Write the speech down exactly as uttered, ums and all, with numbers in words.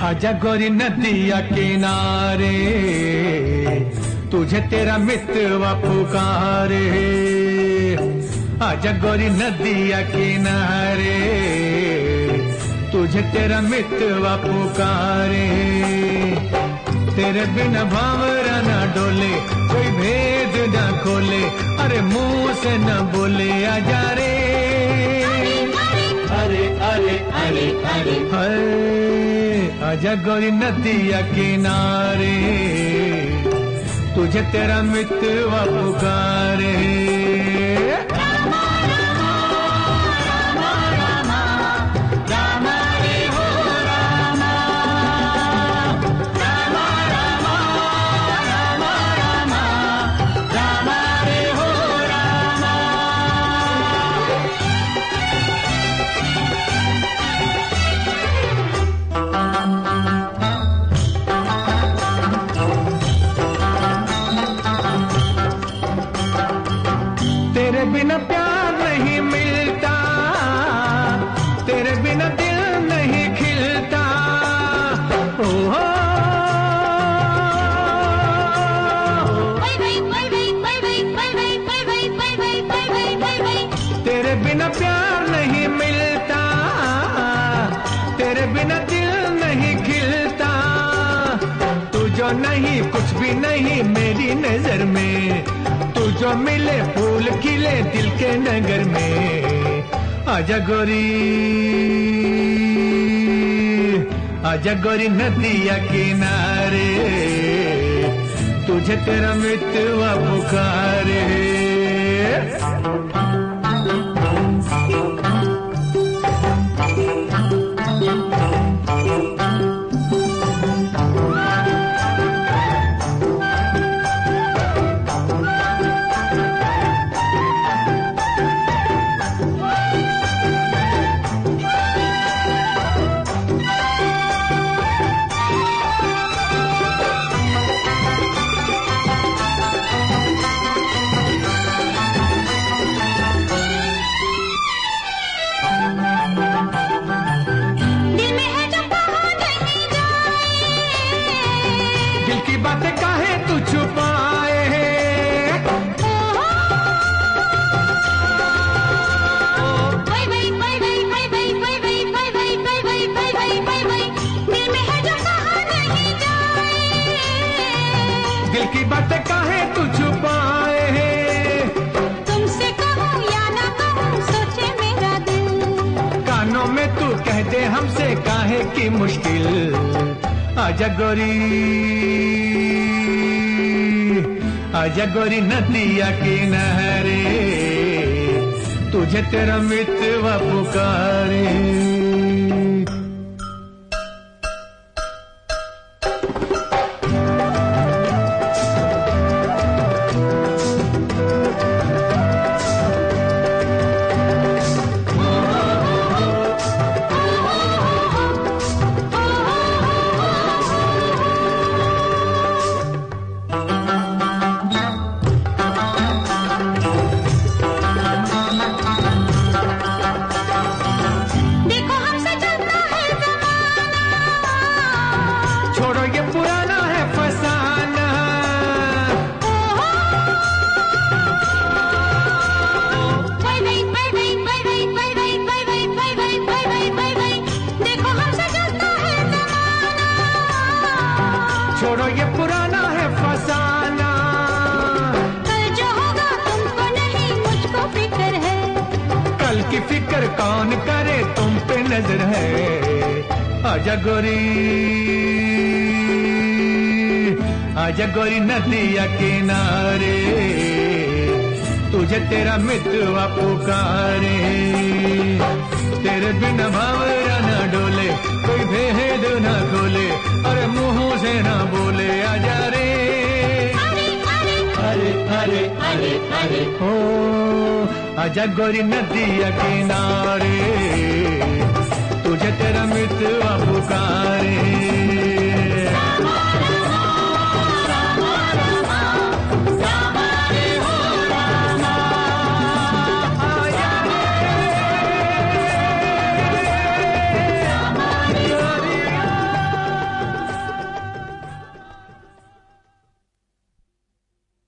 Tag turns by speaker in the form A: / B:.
A: आजा गोरी नदिया किनारे, तुझे तेरा मितवा पुकारे। आजा गोरी नदिया किनारे, तुझे तेरा मितवा पुकारे। तेरे बिना भावरा न डोले, कोई भेद न खोले, अरे मुंह से न बोले आजा रे। अरे अरे अरे अरे अरे आजा गोरी नदिया किनारे, तुझे तेरा मितवा पुकारे। तेरे बिना प्यार नहीं मिलता, तेरे बिना दिल नहीं खिलता। ओ हो तेरे बिना प्यार नहीं मिलता, तेरे बिना दिल नहीं खिलता। तू जो नहीं कुछ भी नहीं मेरी नजर में, तू जो मिले फूल खिले दिल के नगर में। आजा गोरी, आजा गोरी नदिया किनारे, तुझे तेरा मितवा पुकारे। दिल की बातें काहे तू छुपाए, दिल की बातें काहे तू छुपाए।
B: तुमसे कहूँ या ना कहूँ सोचे मेरा दिल,
A: कानों में तू कह दे हमसे काहे की मुश्किल। आजा गोरी, आजा गोरी नदिया किनारे, तुझे तेरा मितवा पुकारे। छोड़ो ये पुराना है फसाना, छोड़ो ये पुराना है फसाना।
B: कल जो होगा तुमको नहीं मुझको फिक्र है,
A: कल की फिक्र कौन करे तुम पे नजर है। आजा गोरी, आजा गोरी नदिया किनारे, तुझे तेरा मितवा पुकारे। तेरे बिना भावरा न डोले, कोई भेद न खोले, अरे मुंह से न बोले आजा रे। अरे अरे अरे अरे हो आजा गोरी नदिया किनारे, तुझे तेरा मितवा पुकारे।